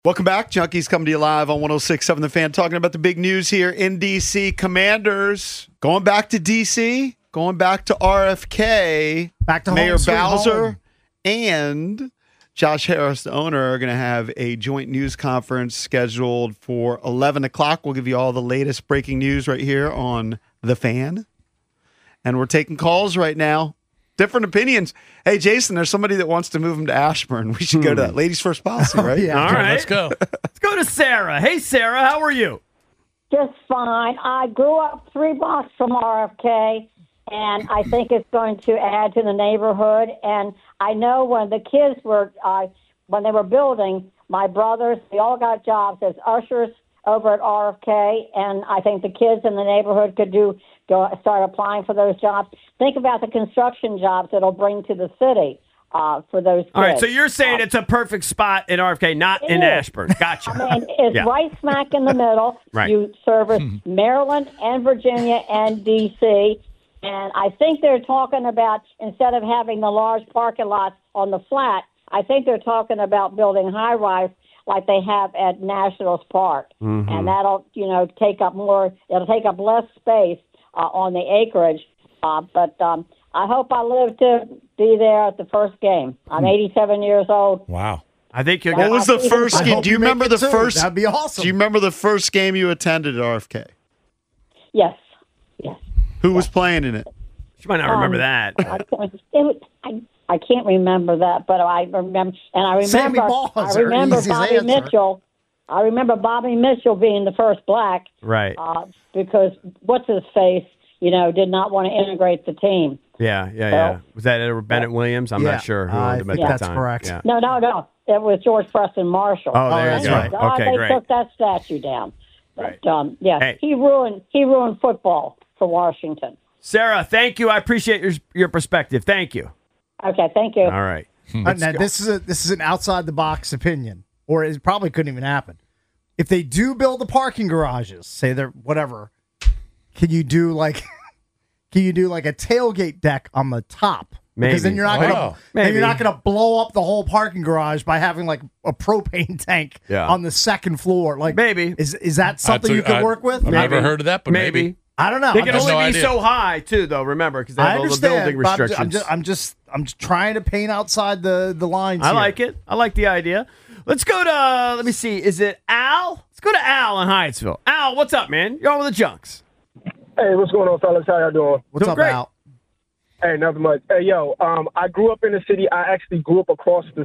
Welcome back. Junkies coming to you live on 106.7 The Fan, talking about the big news here in D.C. Commanders going back to D.C., going back to RFK. Back to Mayor home, Bowser home. and Josh Harris, the owner, are going to have a joint news conference scheduled for 11 o'clock. We'll give you all the latest breaking news right here on The Fan. And we're taking calls right now. Different opinions. Hey, Jason, there's somebody that wants to move him to Ashburn. We should go to that. Ladies first policy, right? Yeah. All right. Let's go. Let's go to Sarah. Hey, Sarah, how are you? Just fine. I grew up 3 blocks from RFK, and I think it's going to add to the neighborhood. And I know when the kids were, when they were building, my brothers, they all got jobs as ushers over at RFK, and I think the kids in the neighborhood could start applying for those jobs. Think about the construction jobs it'll bring to the city for those kids. All right, so you're saying it's a perfect spot in RFK, not in Ashburn. Gotcha. I mean, it's right smack in the middle. Right. You service Maryland and Virginia and D.C., and I think they're talking about, instead of having the large parking lots on the flat, I think they're talking about building high-rise like they have at Nationals Park. And that'll, take up less space on the acreage. But I hope I live to be there at the first game. I'm 87 years old. Wow. I think you're What going was the first I game? hope Do you make remember it the too. first? That'd be awesome. Do you remember the first game you attended at RFK? Yes. Who was playing in it? You might not remember that. I can't remember that, but I remember, and I Sammy remember, Balls I are remember easiest Bobby answer. Mitchell. I remember Bobby Mitchell being the first black, Right. because what's his face, did not want to integrate the team. Yeah. Was that Edward Bennett Williams? I'm Yeah, not sure who I owned him at think that that's time. correct. Yeah. No, it was George Preston Marshall. Oh, there that's you go. right. God, Okay, they great. took that statue down. But, Hey. he ruined football for Washington. Sarah, thank you. I appreciate your perspective. Thank you. Okay, thank you. All right. Now, this is an outside the box opinion, or it probably couldn't even happen. If they do build the parking garages, say they're whatever, can you do like a tailgate deck on the top? Because then Maybe. you're not gonna Maybe. then you're not gonna blow up the whole parking garage by having like a propane tank on the second floor. Like Maybe. is that something you could work with? I've never heard of that, but maybe. I don't know. They can have only no be idea. so high, too, though, remember, because they I have all the understand. building but restrictions. I'm just trying to paint outside the lines. I here. like it. I like the idea. Let's go to, let me see, is it Al? Let's go to Al in Hyattsville. Al, what's up, man? You're on with the Junks. Hey, what's going on, fellas? How y'all doing? What's Doing up, great. Al? Hey, nothing much. Hey, I grew up in the city. I actually grew up across this,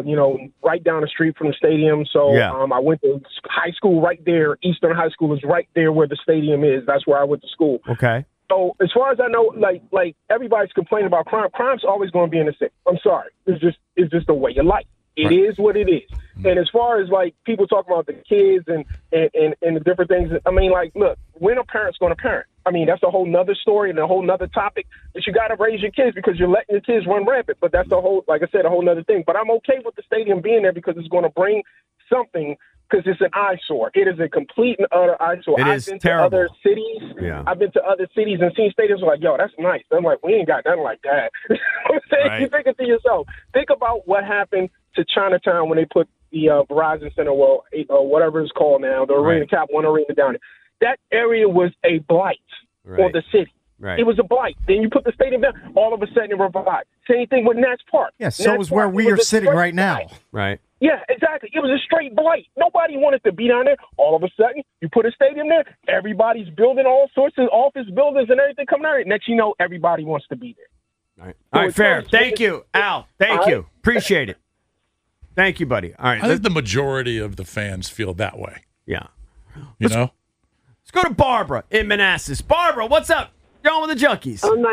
right down the street from the stadium. So Yeah. I went to high school right there. Eastern High School is right there where the stadium is. That's where I went to school. Okay. So as far as I know, like everybody's complaining about crime. Crime's always going to be in the city. I'm sorry. It's just the way you like. It is what it is. And as far as like people talking about the kids and the different things, I mean, like, look, when a parent's going to parent? I mean, that's a whole nother story and a whole nother topic. But you got to raise your kids because you're letting your kids run rampant. But that's the whole, like I said, a whole nother thing. But I'm okay with the stadium being there because it's going to bring something. Because it's an eyesore. It is a complete and utter eyesore. It is I've been terrible. to other cities. Yeah. I've been to other cities and seen stadiums like, yo, that's nice. I'm like, we ain't got nothing like that. You know what I'm saying? Right. You think it to yourself. Think about what happened to Chinatown when they put the Verizon Center, or whatever it's called now, the arena, Cap One Arena down there. That area was a blight for the city. Right. It was a blight. Then you put the stadium down, all of a sudden it revived. Same thing with Nats Park. Yeah, so Nats is where Park, we it are was a sitting straight right now. blight. Right. Yeah, exactly. It was a straight blight. Nobody wanted to be down there. All of a sudden, you put a stadium there. Everybody's building all sorts of office buildings and everything coming out. Next, you know, everybody wants to be there. All right. All right, fair. Thank you, Al. Thank All you. right. Appreciate it. Thank you, buddy. All right. I think the majority of the fans feel that way. Yeah. You know? Let's go to Barbara in Manassas. Barbara, what's up? You're on with the Junkies. Oh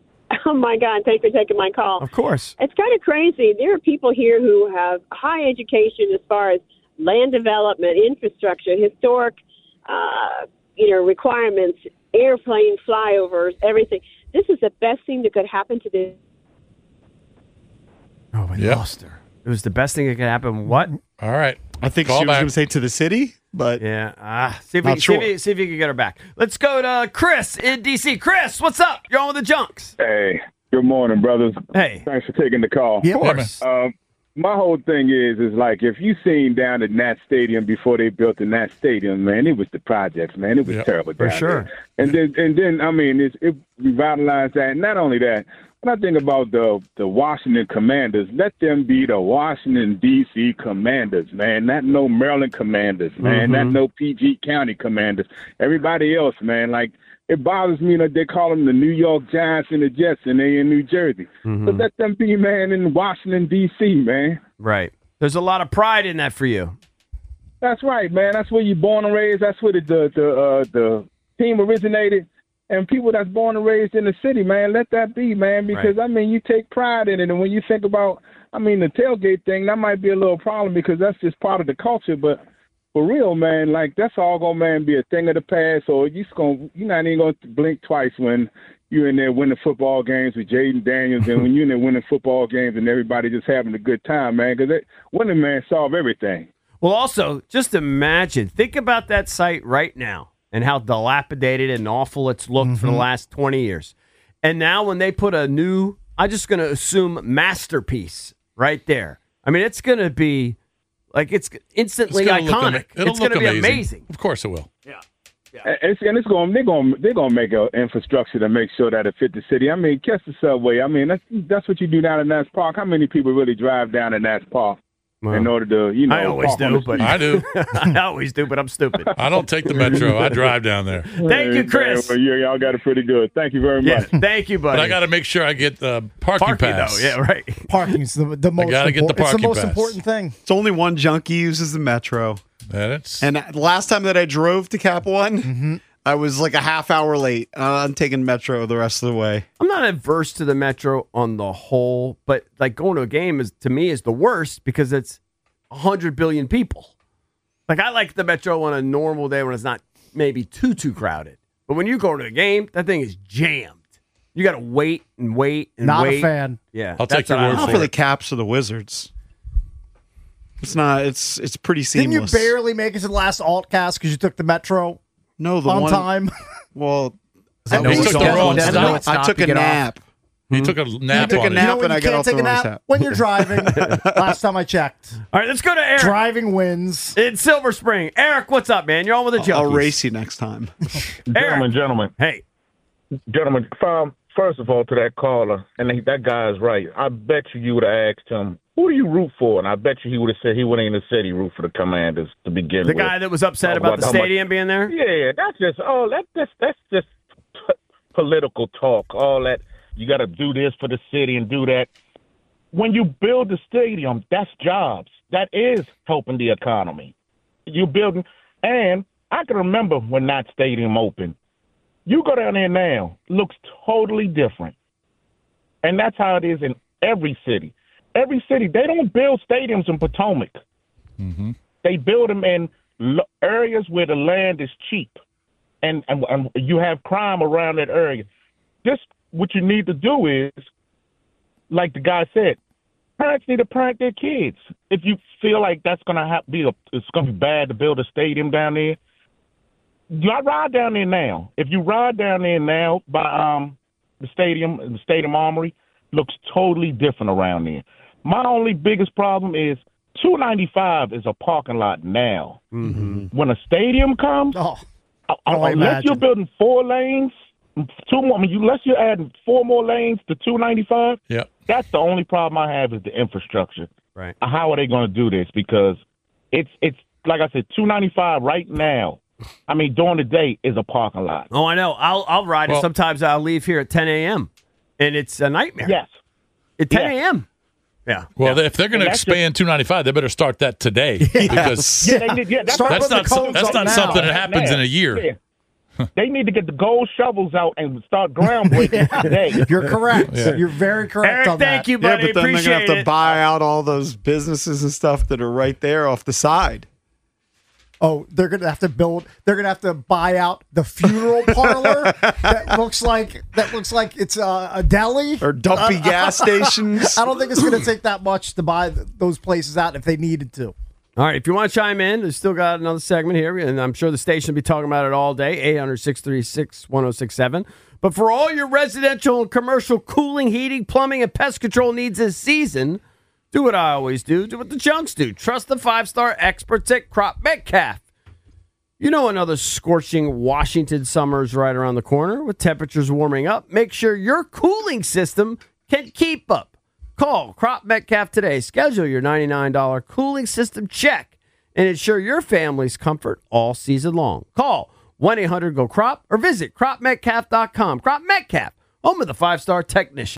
my God! Thanks for taking my call. Of course. It's kind of crazy. There are people here who have high education as far as land development, infrastructure, historic, requirements, airplane flyovers, everything. This is the best thing that could happen to this. Oh, we lost her. It was the best thing that could happen. What? All right. I think Call she was back. going to say to the city, but Yeah. See if Not you sure. see if you can get her back. Let's go to Chris in D.C. Chris, what's up? You're on with the Junks. Hey, good morning, brothers. Hey. Thanks for taking the call. Yeah, Of course. my whole thing is like if you seen down at Nat Stadium before they built the Nat Stadium, man, it was the projects, man. It was terrible down sure. there. And then I mean, it revitalized that. And not only that, when I think about the Washington Commanders, let them be the Washington D.C. Commanders, man. Not no Maryland Commanders, man. Not no PG County Commanders. Everybody else, man, like. It bothers me that they call them the New York Giants and the Jets, and they in New Jersey. But let them be, man, in Washington, D.C., man. Right. There's a lot of pride in that for you. That's right, man. That's where you're born and raised. That's where the team originated. And people that's born and raised in the city, man, let that be, man, because, I mean, you take pride in it. And when you think about, I mean, the tailgate thing, that might be a little problem because that's just part of the culture, but for real, man, like that's all gonna, man, be a thing of the past. Or you're not even gonna blink twice when you're in there winning football games with Jaden Daniels, and when you're in there winning football games and everybody just having a good time, man. Because winning, man, solve everything. Well, also, just imagine, think about that site right now and how dilapidated and awful it's looked for the last 20 years. And now when they put a new, I'm just going to assume masterpiece right there. I mean, it's going to be. Like, it's instantly iconic. It's going to be amazing. Of course it will. Yeah. They're gonna make an infrastructure to make sure that it fit the city. I mean, catch the subway. I mean, that's what you do down at Nats Park. How many people really drive down to Nats Park in order to, I always do, but I do. I always do, but I'm stupid. I don't take the metro. I drive down there. Thank you, Chris. Well, y'all got it pretty good. Thank you very much. Thank you, buddy. But I got to make sure I get the parking pass. Though. Yeah, right. Parking's the most. gotta get the It's the parking most pass. important thing. It's only one junkie uses the metro. And the last time that I drove to Cap One, I was like a half hour late. I'm taking metro the rest of the way. I'm not adverse to the metro on the whole, but like going to a game to me is the worst because it's 100 billion people. Like I like the metro on a normal day when it's not maybe too crowded. But when you go to a game, that thing is jammed. You got to wait and wait and Not wait. a fan. Yeah, I'll take your word Not for for it. the Caps or the Wizards. It's not. It's pretty seamless. Didn't you barely make it to the last altcast because you took the metro No, the on one time? Well, I know it's the wrong stop. I took a nap. He took a nap took a on nap. You know and when I you got can't off take the a wrong nap? step. When you're driving. Last time I checked. All right, let's go to Eric. Driving wins. In Silver Spring. Eric, what's up, man? You're on with the Junkies. I'll race you next time. Eric. Gentlemen. Hey. Gentlemen, first of all, to that caller, and that guy is right. I bet you would have asked him, who do you root for? And I bet you he would have said he wouldn't even said he root for the Commanders to begin with. The guy that was upset about the stadium being there? Yeah, that's just political talk. All that, you got to do this for the city and do that. When you build the stadium, that's jobs. That is helping the economy. You building, and I can remember when that stadium opened. You go down there now, looks totally different. And that's how it is in every city. Every city, they don't build stadiums in Potomac. Mm-hmm. They build them in areas where the land is cheap. And you have crime around that area. This, what you need to do is, like the guy said, parents need to parent their kids. If you feel like that's going to it's going to be bad to build a stadium down there, you ride down there now. If you ride down there now by the stadium armory, looks totally different around there. My only biggest problem is 295 is a parking lot now. Mm-hmm. When a stadium comes, unless you're building 4 lanes, 2 more. I mean, unless you're adding 4 more lanes to 295, that's the only problem I have is the infrastructure. Right? How are they going to do this? Because it's like I said, 295 right now. I mean, during the day is a parking lot. Oh, I know. I'll ride it. Sometimes I'll leave here at 10 a.m. and it's a nightmare. Yes. At 10 a.m. Yeah. Well, if they're going to expand 295, they better start that today because that's not something that happens in a year. Yeah. They need to get the gold shovels out and start groundbreaking today. You're correct. You're very correct Eric, on that. thank you, buddy. Yeah, but then they're Appreciate going to have it. to buy out all those businesses and stuff that are right there off the side. Oh, they're gonna have to buy out the funeral parlor that looks like it's a deli or dumpy gas stations. I don't think it's gonna take that much to buy those places out if they needed to. All right, if you want to chime in, there's still got another segment here, and I'm sure the station will be talking about it all day, 800-636-1067. But for all your residential and commercial cooling, heating, plumbing, and pest control needs this season, Do what I always do. Do what the junks do. Trust the 5-star experts at Crop Metcalf. You know another scorching Washington summer is right around the corner. With temperatures warming up, make sure your cooling system can keep up. Call Crop Metcalf today. Schedule your $99 cooling system check and ensure your family's comfort all season long. Call 1-800-GO-CROP or visit cropmetcalf.com. Crop Metcalf, home of the 5-star technician.